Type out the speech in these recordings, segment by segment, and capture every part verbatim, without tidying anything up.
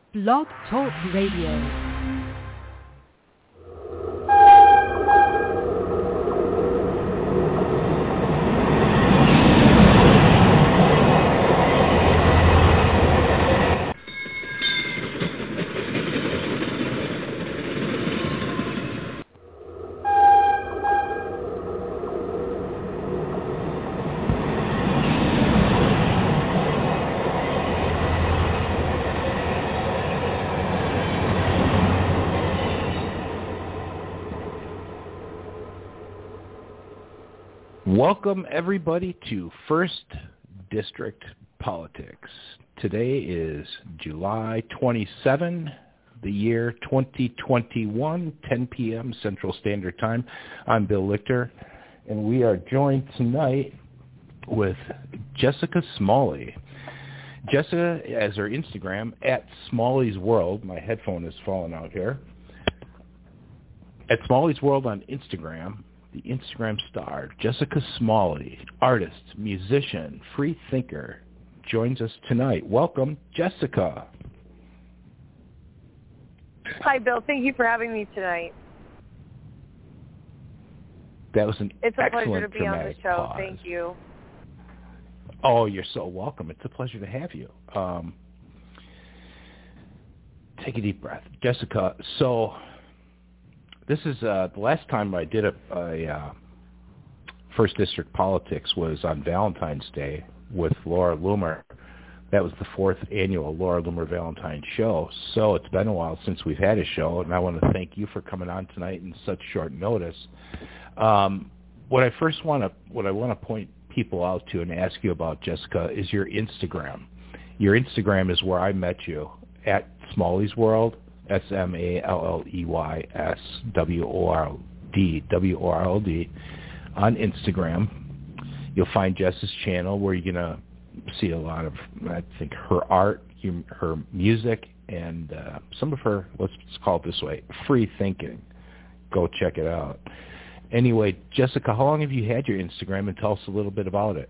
Blog Talk Radio. Welcome, everybody, to First District Politics. Today is July twenty-seventh, the year twenty twenty-one, ten p.m. Central Standard Time. I'm Bill Lichter, and we are joined tonight with Jessica Smalley. Jessica, as her Instagram, at Smalley's World. My headphone is falling out here. At Smalley's World on Instagram. The Instagram star, Jessica Smalley, artist, musician, free thinker, joins us tonight. Welcome, Jessica. Hi, Bill. Thank you for having me tonight. That was an it's a excellent pleasure to be on the show. Pause. Thank you. Oh, you're so welcome. It's a pleasure to have you. Um, take a deep breath. Jessica, so... This is uh, the last time I did a, a uh, First District Politics was on Valentine's Day with Laura Loomer. That was the fourth annual Laura Loomer Valentine show. So it's been a while since we've had a show, and I want to thank you for coming on tonight in such short notice. Um, what I first want to, what I want to point people out to and ask you about, Jessica, is your Instagram. Your Instagram is where I met you, at Smalley's World. S M A L L E Y S W O R D, W O R L D, on Instagram. You'll find Jess's channel where you're going to see a lot of, I think, her art, her music, and uh, some of her, let's call it this way, free thinking. Go check it out. Anyway, Jessica, how long have you had your Instagram, and tell us a little bit about it?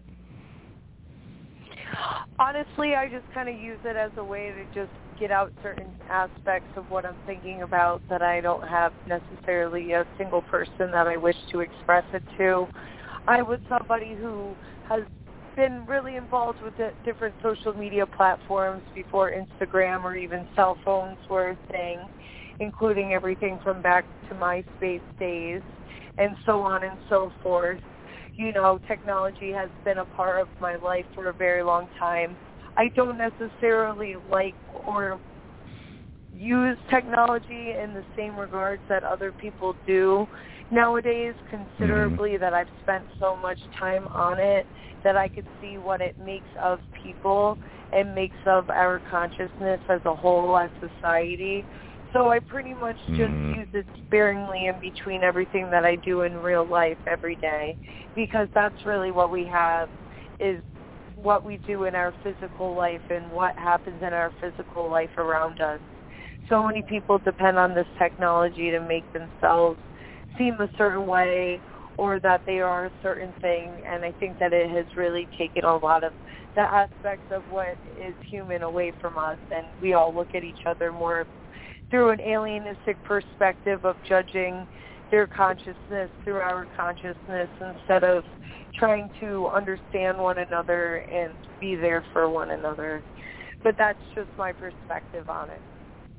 Honestly, I just kind of use it as a way to just get out certain aspects of what I'm thinking about that I don't have necessarily a single person that I wish to express it to. I was somebody who has been really involved with the different social media platforms before Instagram or even cell phones were a thing, including everything from back to MySpace days and so on and so forth. You know, technology has been a part of my life for a very long time. I don't necessarily like or use technology in the same regards that other people do nowadays, considerably, mm-hmm. that I've spent so much time on it that I could see what it makes of people and makes of our consciousness as a whole, as society. So I pretty much just mm-hmm. use it sparingly in between everything that I do in real life every day, because that's really what we have, is what we do in our physical life and what happens in our physical life around us. So many people depend on this technology to make themselves seem a certain way or that they are a certain thing, and I think that it has really taken a lot of the aspects of what is human away from us, and we all look at each other more through an alienistic perspective of judging their consciousness through our consciousness instead of trying to understand one another and be there for one another. But that's just my perspective on it.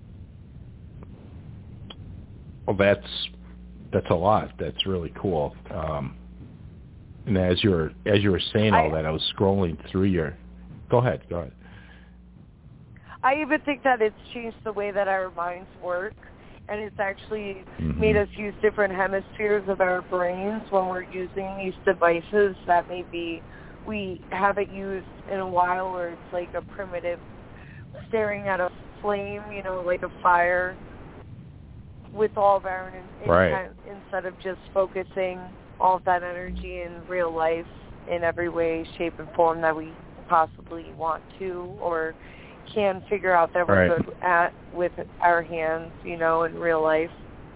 Well, that's that's a lot. That's really cool. Um, and as you were as you were saying all I, that, I was scrolling through your. Go ahead. Go ahead. I even think that it's changed the way that our minds work, and it's actually mm-hmm. made us use different hemispheres of our brains when we're using these devices that maybe we haven't used in a while, or it's like a primitive staring at a flame, you know, like a fire, with all of our intent, right. instead of just focusing all of that energy in real life in every way, shape, and form that we possibly want to or can figure out that we're right. good at with our hands, you know, in real life.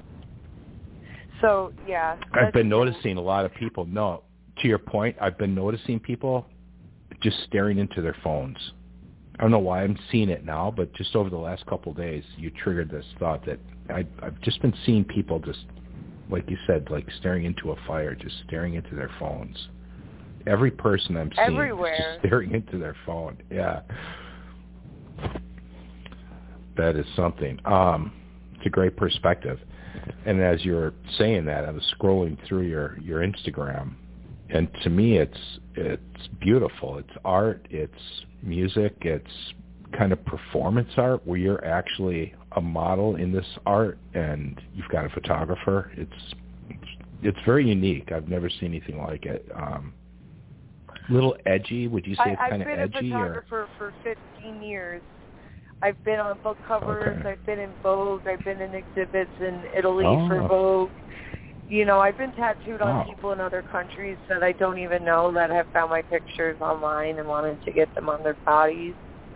So, yeah. I've been noticing a lot of people, no, to your point, I've been noticing people just staring into their phones. don't know why I'm seeing it now, but just over the last couple of days, you triggered this thought that I, I've just been seeing people just, like you said, like staring into a fire, just staring into their phones. Every person I'm seeing Everywhere. is just staring into their phone. Yeah. That is something. Um, it's a great perspective. And as you were saying that, I was scrolling through your, your Instagram, and to me, it's it's beautiful. It's art. It's music. It's kind of performance art where you're actually a model in this art, and you've got a photographer. It's it's, it's very unique. I've never seen anything like it. Um, little edgy. Would you say I, it's kind of edgy? I've been a photographer or? for fifteen years. I've been on book covers. Okay. I've been in Vogue. I've been in exhibits in Italy Oh. for Vogue. You know, I've been tattooed on Wow. people in other countries that I don't even know that have found my pictures online and wanted to get them on their bodies.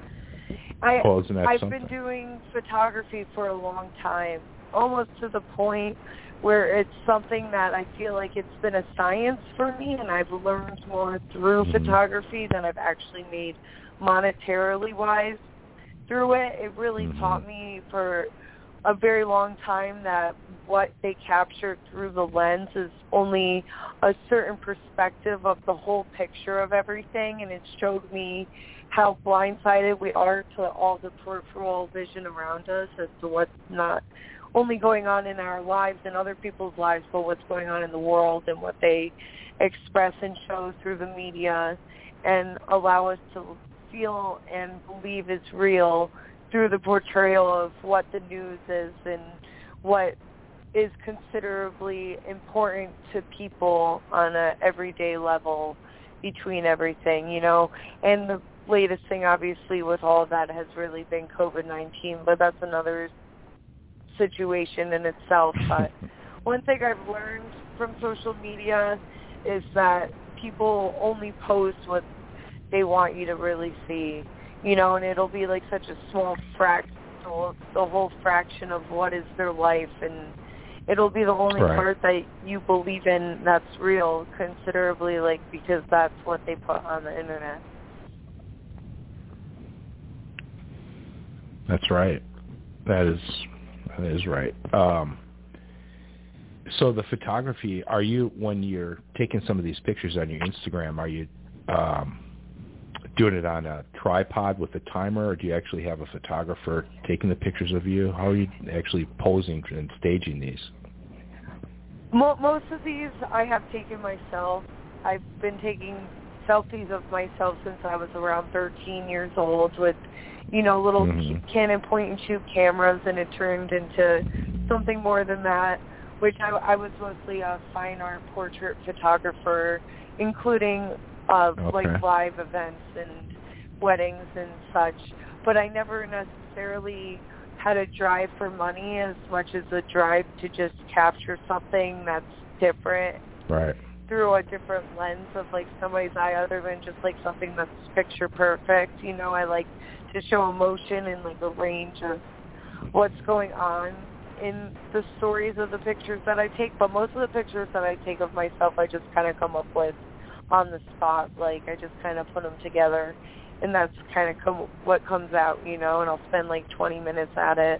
I, Oh, isn't that I've something? been doing photography for a long time, almost to the point where it's something that I feel like it's been a science for me, and I've learned more through Mhm. photography than I've actually made monetarily wise through it. It really Mhm. taught me for a very long time that what they capture through the lens is only a certain perspective of the whole picture of everything, and it showed me how blindsided we are to all the peripheral vision around us as to what's not only going on in our lives and other people's lives, but what's going on in the world and what they express and show through the media and allow us to feel and believe is real through the portrayal of what the news is and what is considerably important to people on a everyday level between everything, you know. And the latest thing, obviously, with all of that has really been COVID nineteen, but that's another situation in itself. But one thing I've learned from social media is that people only post what they want you to really see, you know, and it'll be like such a small fraction, the whole fraction of what is their life, and it'll be the only Right. part that you believe in that's real, considerably, like, because that's what they put on the internet. That's right. That is that is right. Um, so the photography, are you, when you're taking some of these pictures on your Instagram, are you um, doing it on a tripod with a timer, or do you actually have a photographer taking the pictures of you? How are you actually posing and staging these? Mo- most of these I have taken myself. I've been taking selfies of myself since I was around thirteen years old with, you know, little Mhm. Canon point-and-shoot cameras, and it turned into something more than that, which I, I was mostly a fine art portrait photographer, including uh, Okay. like live events and weddings and such. But I never necessarily had a drive for money as much as a drive to just capture something that's different Right. through a different lens of like somebody's eye, other than just like something that's picture perfect. You know, I like to show emotion and like a range of what's going on in the stories of the pictures that I take. But most of the pictures that I take of myself, I just kind of come up with on the spot. Like, I just kind of put them together, and that's kind of com- what comes out, you know, and I'll spend like twenty minutes at it.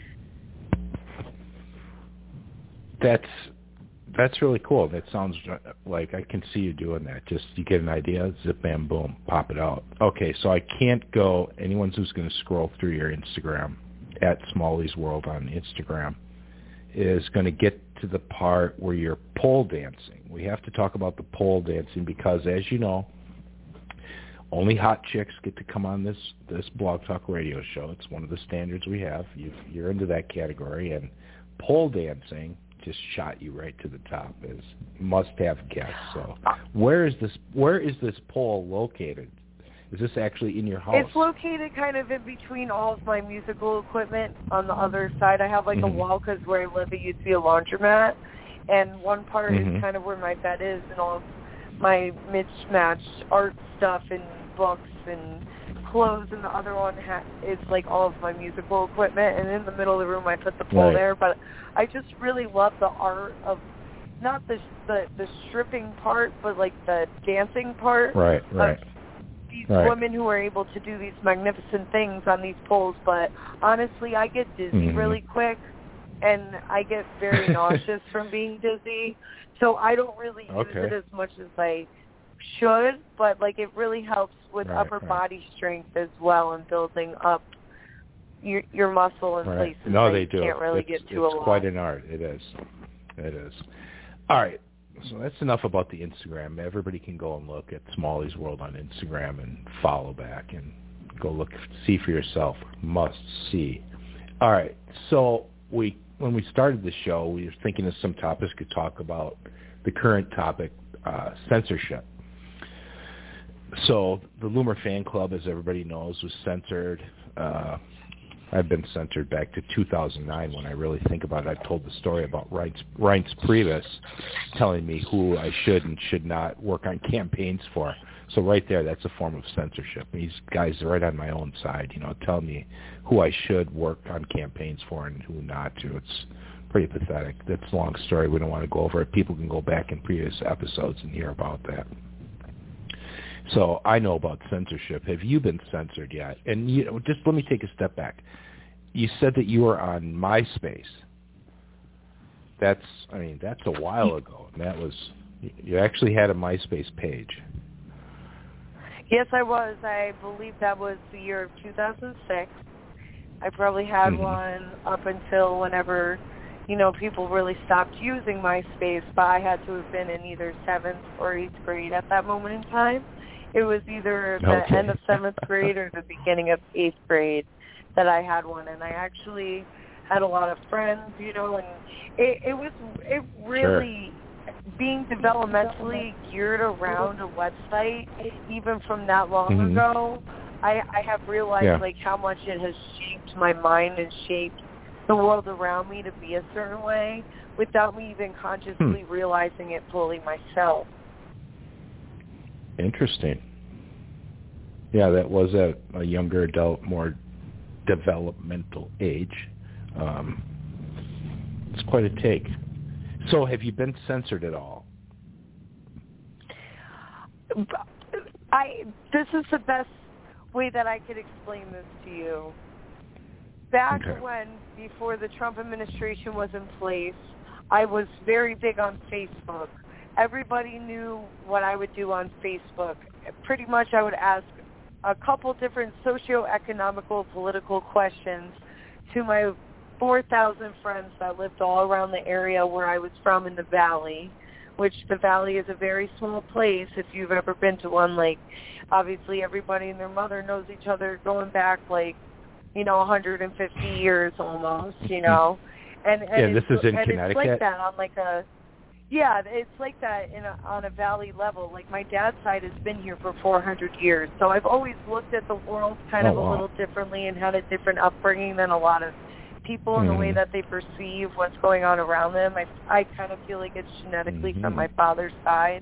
That's that's really cool. That sounds like I can see you doing that. Just you get an idea, zip, bam, boom, pop it out. Okay, so I can't go, anyone who's going to scroll through your Instagram, at Smalley's World on Instagram, is going to get to the part where you're pole dancing. We have to talk about the pole dancing because, as you know, only hot chicks get to come on this, this Blog Talk radio show. It's one of the standards we have. You've, you're into that category, and pole dancing just shot you right to the top as must-have guest. So, where is this? Where is this pole located? Is this actually in your house? It's located kind of in between all of my musical equipment. On the other side, I have like mm-hmm. a wall because where I live, it used to be a laundromat, and one part mm-hmm. is kind of where my bed is, and all of my mismatched art stuff and books and clothes, and the other one ha- is like all of my musical equipment, and in the middle of the room I put the pole right. there. But I just really love the art of not the the, the stripping part, but like the dancing part. Right, right. these right. women who are able to do these magnificent things on these poles, but honestly, I get dizzy mm-hmm. really quick, and I get very nauseous from being dizzy, so I don't really use okay. it as much as I should, but like it really helps with right, upper right. body strength as well and building up your, your muscle in right. places no, that they you do. can't really it's, get to it's a lot. quite an art. It is. It is. All right. So that's enough about the Instagram. Everybody can go and look at Smalley's World on Instagram and follow back and go look, see for yourself. Must see. All right. So we, when we started the show, we were thinking of some topics to talk about. The current topic, uh, censorship. So the Loomer Fan Club, as everybody knows, was censored. Uh, I've been censored back to two thousand nine when I really think about it. I've told the story about Reince, Reince Priebus telling me who I should and should not work on campaigns for. So right there, that's a form of censorship. These guys are right on my own side, you know, telling me who I should work on campaigns for and who not to. It's pretty pathetic. That's a long story. We don't want to go over it. People can go back in previous episodes and hear about that. So I know about censorship. Have you been censored yet? And you know, just let me take a step back. You said that you were on MySpace. That's, I mean, that's a while ago. And that was, you actually had a MySpace page. Yes, I was. I believe that was the year of two thousand six. I probably had mm-hmm. one up until whenever, you know, people really stopped using MySpace, but I had to have been in either seventh or eighth grade at that moment in time. It was either the okay. end of seventh grade or the beginning of eighth grade that I had one, and I actually had a lot of friends, you know, and it, it was it really sure. being developmentally geared around a website, even from that long mm-hmm. ago. I, I have realized yeah. like how much it has shaped my mind and shaped the world around me to be a certain way without me even consciously hmm. realizing it fully myself. Interesting. Yeah, that was at a younger adult, more developmental age. Um, it's quite a take. So have you been censored at all? I. This is the best way that I could explain this to you. Back okay. when, before the Trump administration was in place, I was very big on Facebook. Everybody knew what I would do on Facebook. Pretty much I would ask a couple different socio-economical, political questions to my four thousand friends that lived all around the area where I was from in the Valley, which the Valley is a very small place. If you've ever been to one, like, obviously everybody and their mother knows each other going back, like, you know, one hundred fifty years almost, you know. And, and yeah, this is in and Connecticut? it's like that on like a, yeah, it's like that in a, on a valley level. Like my dad's side has been here for four hundred years. So I've always looked at the world kind oh, of a wow. little differently and had a different upbringing than a lot of people in mm-hmm. the way that they perceive what's going on around them. I, I kind of feel like it's genetically mm-hmm. from my father's side.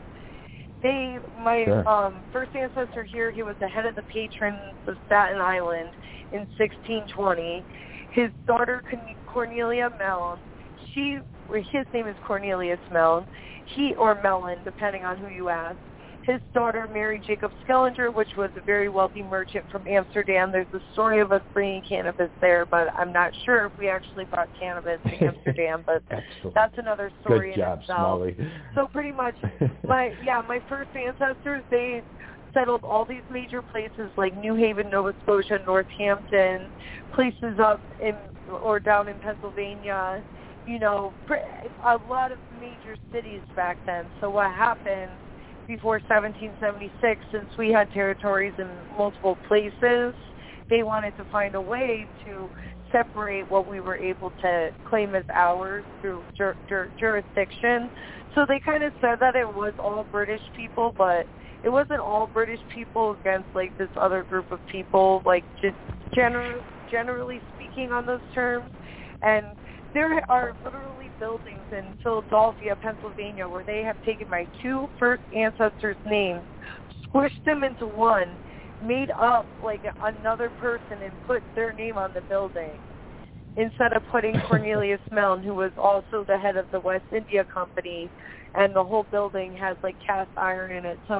They, my sure. um, first ancestor here, he was the head of the patrons of Staten Island in sixteen twenty. His daughter, Cornelia Mellon, she, his name is Cornelius Mellon, he, or Mellon, depending on who you ask. His daughter, Mary Jacob Skellinger, which was a very wealthy merchant from Amsterdam. There's a story of us bringing cannabis there, but I'm not sure if we actually brought cannabis to Amsterdam, but that's another story Good job, in itself. Smalley. So pretty much, my yeah, my first ancestors, they settled all these major places like New Haven, Nova Scotia, Northampton, places up in or down in Pennsylvania, you know, a lot of major cities back then. So what happened before seventeen seventy-six, since we had territories in multiple places, they wanted to find a way to separate what we were able to claim as ours through jur- jur- jurisdiction. So they kind of said that it was all British people, but it wasn't all British people against like this other group of people, like just gener- generally speaking on those terms. And there are literally buildings in Philadelphia, Pennsylvania, where they have taken my two first ancestors' names, squished them into one, made up like another person, and put their name on the building instead of putting Cornelius Mellon, who was also the head of the West India Company, and the whole building has like cast iron in it. So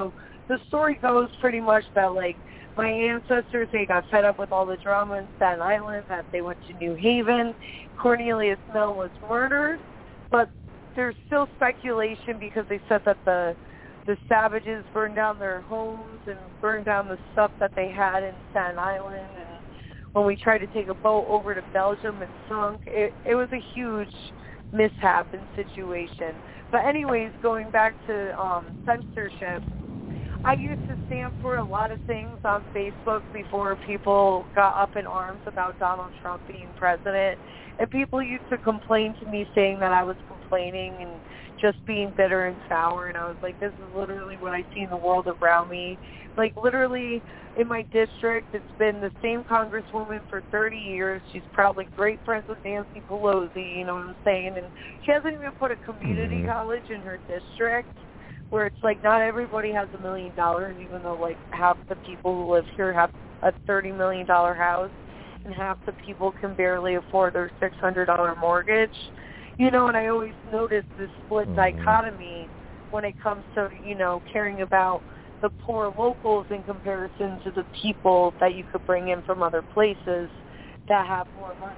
the story goes pretty much that, like, my ancestors, they got fed up with all the drama in Staten Island, that they went to New Haven. Cornelius Mill was murdered, but there's still speculation because they said that the the savages burned down their homes and burned down the stuff that they had in Staten Island. And when we tried to take a boat over to Belgium, it sunk. It, it was a huge mishap and situation. But anyways, going back to um, censorship, I used to stand for a lot of things on Facebook before people got up in arms about Donald Trump being president. And people used to complain to me saying that I was complaining and just being bitter and sour. And I was like, this is literally what I see in the world around me. Like, literally, in my district, it's been the same congresswoman for thirty years. She's probably great friends with Nancy Pelosi, you know what I'm saying? And she hasn't even put a community mm-hmm. college in her district, where it's like not everybody has a million dollars, even though like half the people who live here have a thirty million dollars house, and half the people can barely afford their six hundred dollars mortgage. You know, and I always notice this split mm-hmm. dichotomy when it comes to, you know, caring about the poor locals in comparison to the people that you could bring in from other places that have more money.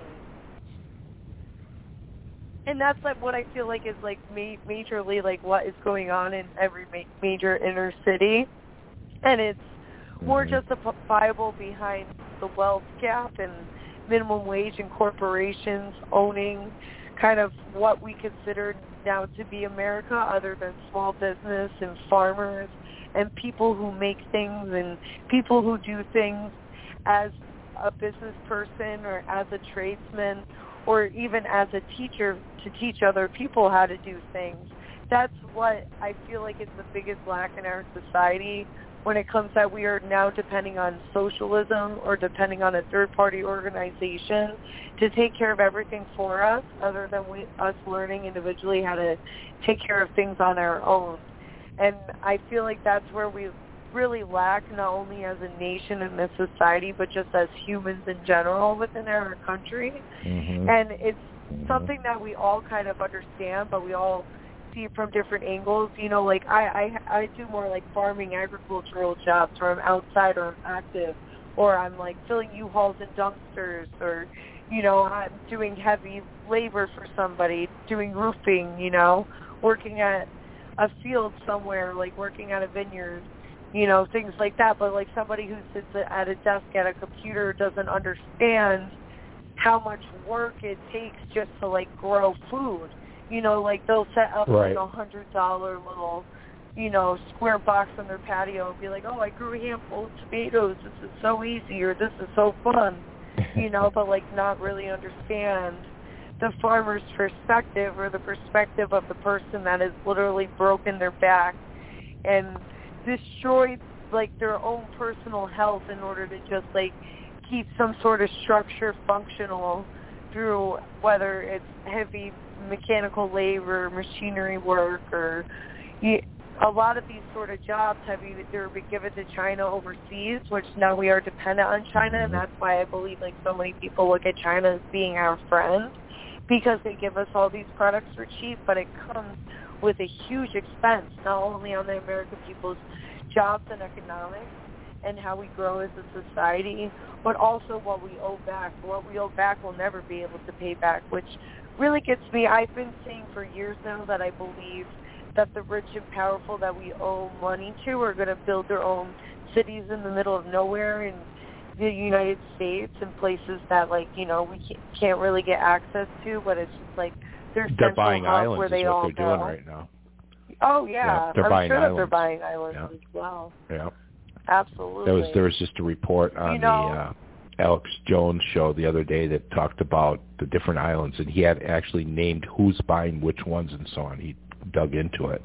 And that's like what I feel like is like ma- majorly like what is going on in every ma- major inner city, and it's more mm-hmm. justifiable behind the wealth gap and minimum wage and corporations owning kind of what we consider now to be America, other than small business and farmers and people who make things and people who do things as a business person or as a tradesman or even as a teacher to teach other people how to do things. That's what I feel like is the biggest lack in our society when it comes that we are now depending on socialism or depending on a third-party organization to take care of everything for us, other than we, us learning individually how to take care of things on our own. And I feel like that's where we really lack, not only as a nation and a society, but just as humans in general within our country. Mm-hmm. And it's mm-hmm. something that we all kind of understand, but we all see it from different angles. You know, like I, I, I do more like farming, agricultural jobs where I'm outside or I'm active, or I'm like filling U-Hauls and dumpsters, or, you know, I'm doing heavy labor for somebody, doing roofing, you know, working at a field somewhere, like working at a vineyard, you know, things like that. But like somebody who sits at a desk at a computer doesn't understand how much work it takes just to like grow food. You know, like they'll set up right. like a hundred dollar little, you know, square box on their patio and be like, oh, I grew a handful of tomatoes. This is so easy, or this is so fun, you know, but like not really understand the farmer's perspective or the perspective of the person that has literally broken their back and destroyed like their own personal health in order to just like keep some sort of structure functional through whether it's heavy mechanical labor, machinery work, or you, a lot of these sort of jobs have either been given to China overseas, which now we are dependent on China, and that's why I believe like so many people look at China as being our friend, because they give us all these products for cheap, but it comes with a huge expense, not only on the American people's jobs and economics and how we grow as a society, but also what we owe back. What we owe back we'll never be able to pay back, which really gets me. I've been saying for years now that I believe that the rich and powerful that we owe money to are going to build their own cities in the middle of nowhere in the United States and places that, like, you know, we can't really get access to, but it's just like their they're buying islands where they is what all they're go. doing right now. Oh yeah, yeah they're I'm buying sure islands. that they're buying islands yeah. as well. Yeah, absolutely. There was there was just a report on you know, the uh, Alex Jones show the other day that talked about the different islands, and he had actually named who's buying which ones and so on. He dug into it.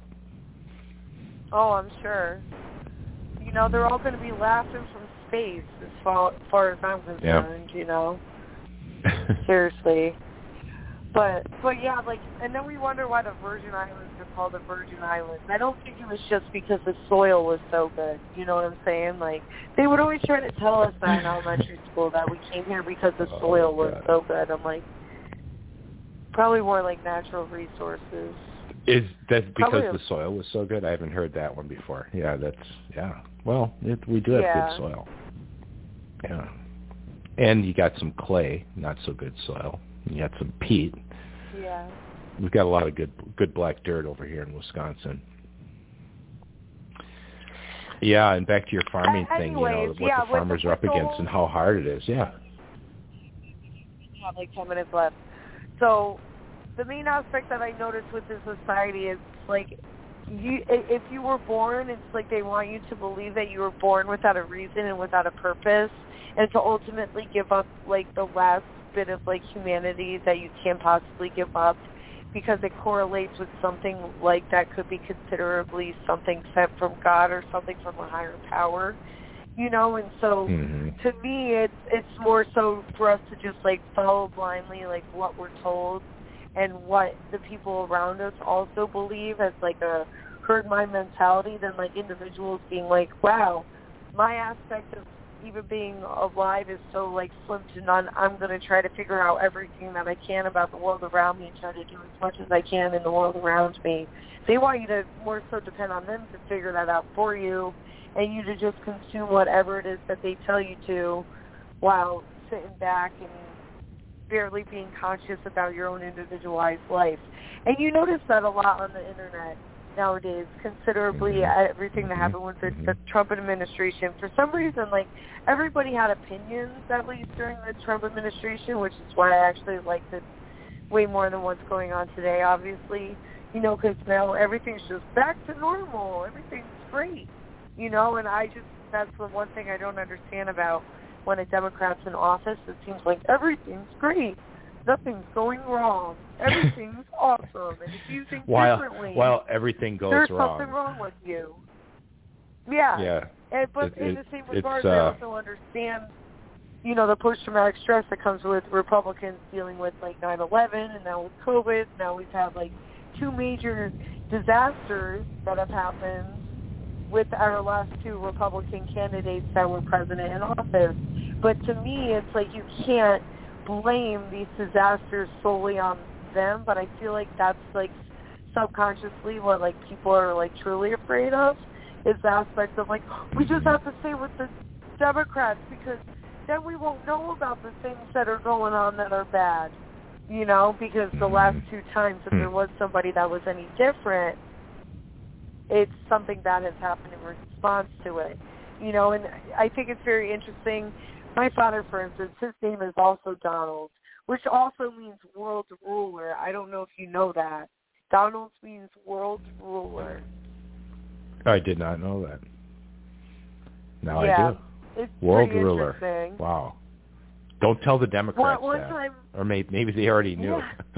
Oh, I'm sure. You know, they're all going to be laughing from space as far, as far as I'm concerned, yeah. you know. Seriously. But, but yeah, like, and then we wonder why the Virgin Islands are called the Virgin Islands. I don't think it was just because the soil was so good. You know what I'm saying? Like, they would always try to tell us that in elementary school that we came here because the soil oh, was God. so good. I'm like, probably more like natural resources. Is that because Probably. the soil was so good? I haven't heard that one before. Yeah, that's yeah. Well, it, we do have yeah. good soil. Yeah, and you got some clay, not so good soil. You got some peat. Yeah. We've got a lot of good good black dirt over here in Wisconsin. Yeah, and back to your farming uh, thing, anyways, you know, what yeah, the farmers the, are up against and how hard it is. Yeah. We have like ten minutes left. So the main aspect that I noticed with this society is like, you, if you were born, it's like they want you to believe that you were born without a reason and without a purpose, and to ultimately give up like the last bit of like humanity that you can possibly give up, because it correlates with something like that could be considerably something sent from God or something from a higher power, you know. And so mm-hmm. to me, it's it's more so for us to just like follow blindly like what we're told and what the people around us also believe as like a herd mind mentality than like individuals being like, wow, my aspect of even being alive is so like slim to none. I'm going to try to figure out everything that I can about the world around me and try to do as much as I can in the world around me. They want you to more so depend on them to figure that out for you, and you to just consume whatever it is that they tell you to while sitting back and barely being conscious about your own individualized life. And you notice that a lot on the internet nowadays, considerably mm-hmm. everything that mm-hmm. happened with the, mm-hmm. the Trump administration. For some reason, like, everybody had opinions, at least during the Trump administration, which is why I actually liked it way more than what's going on today, obviously. You know, because now everything's just back to normal. Everything's great. You know, and I just, that's the one thing I don't understand about when a Democrat's in office. It seems like everything's great. Nothing's going wrong. Everything's awesome. And if you think while, differently, while everything goes there's wrong. something wrong with you. Yeah. Yeah. And, but it, in it, the same regard, uh, I also understand, you know, the post-traumatic stress that comes with Republicans dealing with, like, nine eleven, and now with COVID. Now we've had, like, two major disasters that have happened with our last two Republican candidates that were president in office. But to me, it's like you can't blame these disasters solely on them, but I feel like that's like subconsciously what like people are like truly afraid of, is the aspect of like, we just have to stay with the Democrats because then we won't know about the things that are going on that are bad, you know, because the last two times if there was somebody that was any different, it's something bad has happened in response to it, you know. And I think it's very interesting. My father, for instance, his name is also Donald, which also means world ruler. I don't know if you know that. Donald means world ruler. I did not know that. Now yeah, I do. It's world pretty ruler. Interesting. Wow. Don't tell the Democrats one, one that. Time, or maybe, maybe they already knew. Yeah.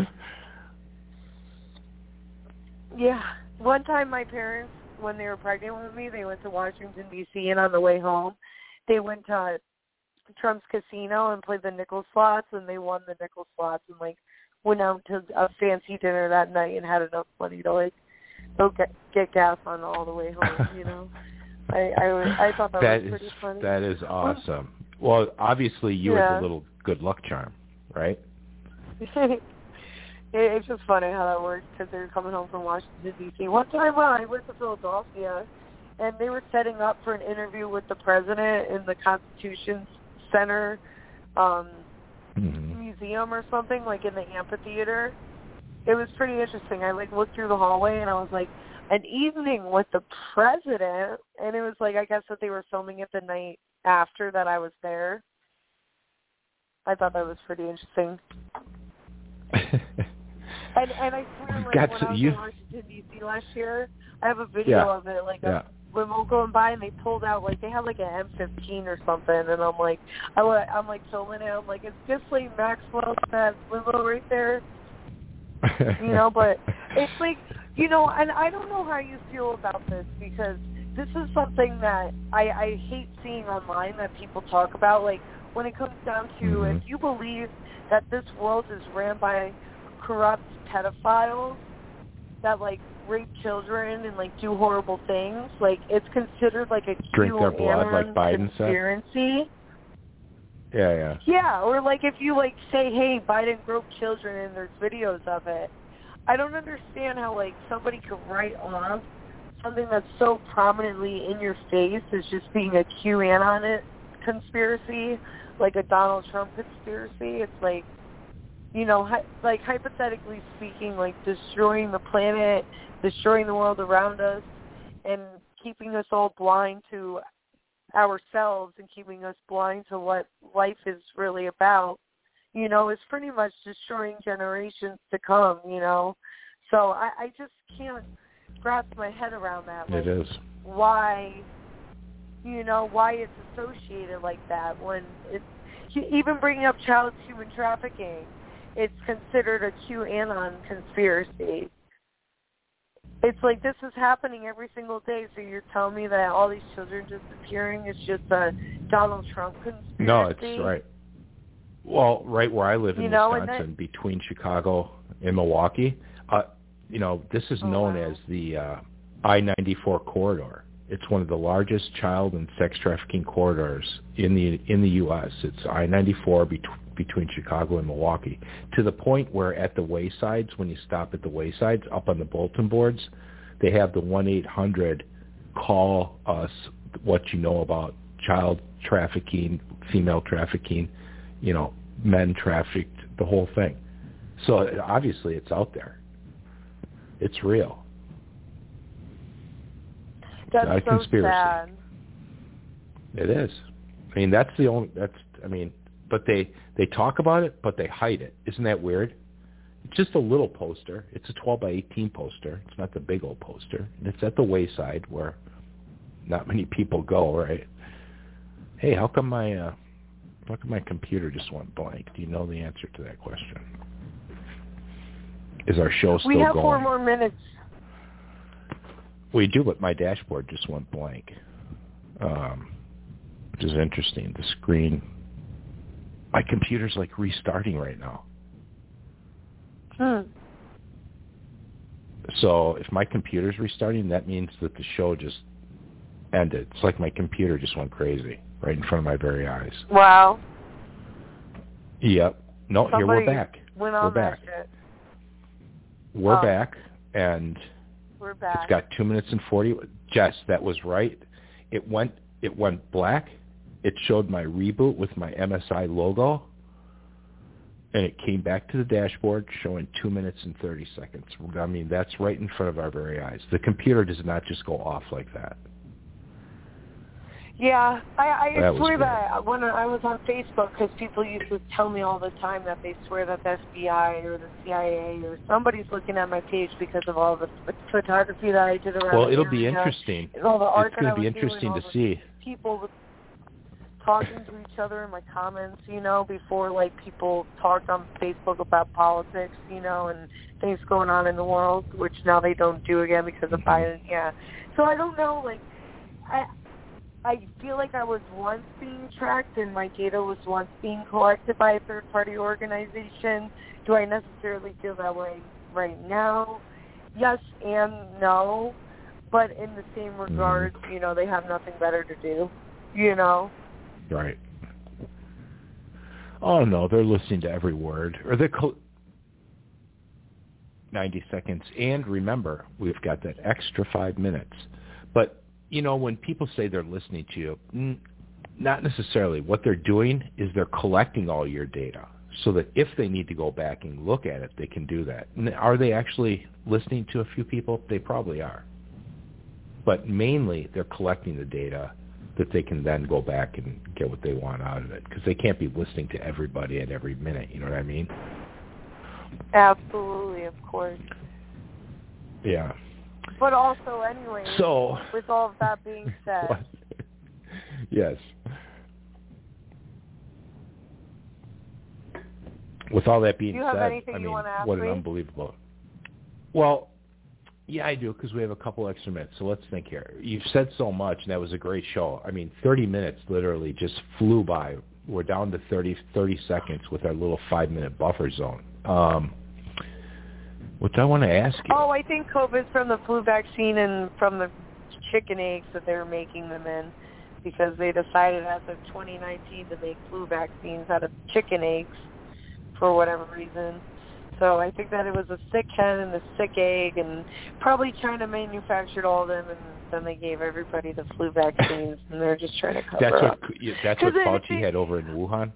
yeah. One time my parents, when they were pregnant with me, they went to Washington, D C, and on the way home, they went to Trump's casino and played the nickel slots, and they won the nickel slots and, like, went out to a fancy dinner that night and had enough money to, like, go get, get gas on all the way home, you know. I, I, I thought that, that was pretty is, funny. That is awesome. Well, obviously you yeah. were the little good luck charm, right? it, it's just funny how that works because they were coming home from Washington, D C. One time uh, I went to Philadelphia, and they were setting up for an interview with the president in the Constitution Center um, mm-hmm. museum or something, like in the amphitheater. It was pretty interesting. I like looked through the hallway and I was like, an evening with the president, and it was like, I guess that they were filming it the night after that I was there. I thought that was pretty interesting. and and I swear, like, Got when to, I was you... in Washington, D C last year, I have a video yeah. of it, like yeah. a limo going by, and they pulled out, like, they had, like, an M fifteen or something, and I'm like, I, I'm, like, filming it. I'm like, it's just like Maxwell, that limo right there. You know, but it's like, you know, and I don't know how you feel about this, because this is something that I, I hate seeing online that people talk about. Like, when it comes down to, mm-hmm. if you believe that this world is ran by corrupt pedophiles that, like, rape children and, like, do horrible things, like, it's considered, like, a drink their blood, like Biden conspiracy. said. Yeah, yeah. Yeah, or, like, if you, like, say, hey, Biden groped children and there's videos of it, I don't understand how, like, somebody could write off something that's so prominently in your face as just being a QAnon conspiracy, like a Donald Trump conspiracy. It's like, you know, hi, like hypothetically speaking, like destroying the planet, destroying the world around us, and keeping us all blind to ourselves and keeping us blind to what life is really about, you know, is pretty much destroying generations to come, you know. So I, I just can't grasp my head around that. Like, it is. Why, you know, why it's associated like that when it's, even bringing up child human trafficking, it's considered a QAnon conspiracy. It's like this is happening every single day, so you're telling me that all these children disappearing is just a Donald Trump conspiracy? No, it's right. Well, right where I live in you know, Wisconsin, that, between Chicago and Milwaukee, uh, you know, this is oh, known wow. as the uh, I ninety-four corridor. It's one of the largest child and sex trafficking corridors in the in the U S It's I ninety-four bet- between Chicago and Milwaukee, to the point where at the waysides, when you stop at the waysides, up on the bulletin boards, they have the one eight hundred call us what you know about child trafficking, female trafficking, you know, men trafficked, the whole thing. So obviously it's out there. It's real. That's not a so conspiracy. sad. It is. I mean, that's the only, that's, I mean, but they, they talk about it, but they hide it. Isn't that weird? It's just a little poster. It's a twelve by eighteen poster. It's not the big old poster. And it's at the wayside where not many people go, right? Hey, how come my, uh, how come my computer just went blank? Do you know the answer to that question? Is our show still going? We have four more minutes. We do, but my dashboard just went blank, um, which is interesting. The screen, my computer's like restarting right now. Hmm. So if my computer's restarting, that means that the show just ended. It's like my computer just went crazy right in front of my very eyes. Wow. Yep. No, Somebody here we're back. Went on we're back. That shit. We're oh. back, and we're back. It's got two minutes and forty. Jess, that was right. It went. It went black. It showed my reboot with my M S I logo, and it came back to the dashboard showing two minutes and thirty seconds. I mean, that's right in front of our very eyes. The computer does not just go off like that. Yeah, I, I that swear that when I was on Facebook, because people used to tell me all the time that they swear that the F B I or the C I A or somebody's looking at my page because of all the photography that I did around. Well, it'll the be area, interesting. And all the art it's going to be doing, interesting to the see. People talking to each other in my comments, you know, before like people talked on Facebook about politics, you know, and things going on in the world, which now they don't do again because of mm-hmm. Biden. Yeah, so I don't know, like, I. I feel like I was once being tracked and my data was once being collected by a third-party organization. Do I necessarily feel that way right now? Yes and no, but in the same regard, mm. you know, they have nothing better to do, you know? Right. Oh, no, they're listening to every word. Or they're co- ninety seconds. And remember, we've got that extra five minutes. But you know, when people say they're listening to you, not necessarily. What they're doing is they're collecting all your data so that if they need to go back and look at it, they can do that. And are they actually listening to a few people? They probably are. But mainly they're collecting the data that they can then go back and get what they want out of it, because they can't be listening to everybody at every minute. You know what I mean? Absolutely, of course. Yeah. But also, anyway, so, with all of that being said. What? Yes. With all that being do you have said, anything I you mean, want to ask what me? an unbelievable. Well, yeah, I do, because we have a couple extra minutes. So let's think here. You've said so much, and that was a great show. I mean, thirty minutes literally just flew by. We're down to thirty, thirty seconds with our little five-minute buffer zone. Um, what do I want to ask you? Oh, I think COVID's from the flu vaccine and from the chicken eggs that they were making them in, because they decided as of twenty nineteen to make flu vaccines out of chicken eggs for whatever reason. So I think that it was a sick hen and a sick egg, and probably China manufactured all of them, and then they gave everybody the flu vaccines, and they're just trying to cover that's up. what that's what Fauci they, had over in Wuhan.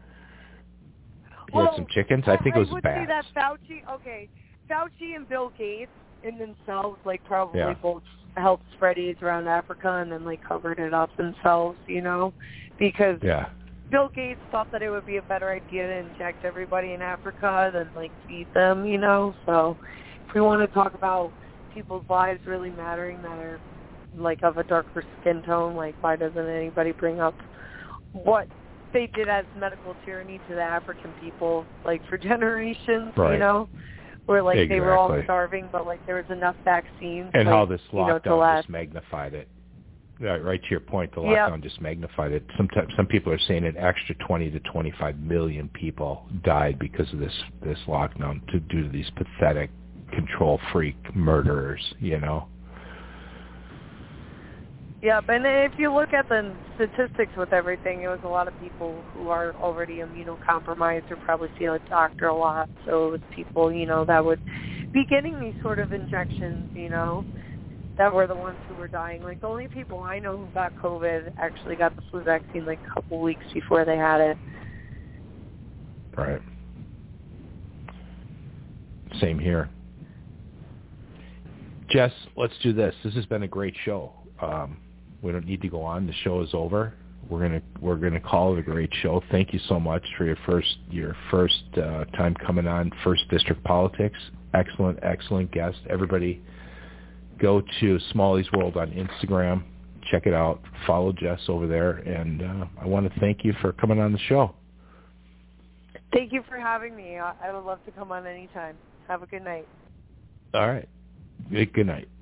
He well, had some chickens. I think it was I would bats. say that Fauci, okay, Fauci and Bill Gates in themselves, like probably Yeah. both helped spread AIDS around Africa, and then like covered it up themselves, you know, because. Yeah. Bill Gates thought that it would be a better idea to inject everybody in Africa than, like, feed them, you know? So if we want to talk about people's lives really mattering that are, like, of a darker skin tone, like, why doesn't anybody bring up what they did as medical tyranny to the African people, like, for generations, Right. you know? Where, like, exactly. they were all starving, but, like, there was enough vaccines. And like, how this you know, lockdown just magnified it. Right, right to your point, the Yep. lockdown just magnified it. Sometimes some people are saying an extra twenty to twenty-five million people died because of this this lockdown to due to these pathetic control freak murderers. You know. Yep, and if you look at the statistics with everything, it was a lot of people who are already immunocompromised or probably see a doctor a lot. So it was people, you know, that would be getting these sort of injections, you know, that were the ones who were dying. Like, the only people I know who got COVID actually got the flu vaccine like a couple weeks before they had it. Right. Same here. Jess, let's do this. This has been a great show. Um, we don't need to go on. The show is over. We're gonna we're gonna call it a great show. Thank you so much for your first your first uh, time coming on First District Politics. Excellent, excellent guest. Everybody, go to Smalley's World on Instagram. Check it out. Follow Jess over there. And uh, I want to thank you for coming on the show. Thank you for having me. I I would love to come on anytime. Have a good night. All right. Good night.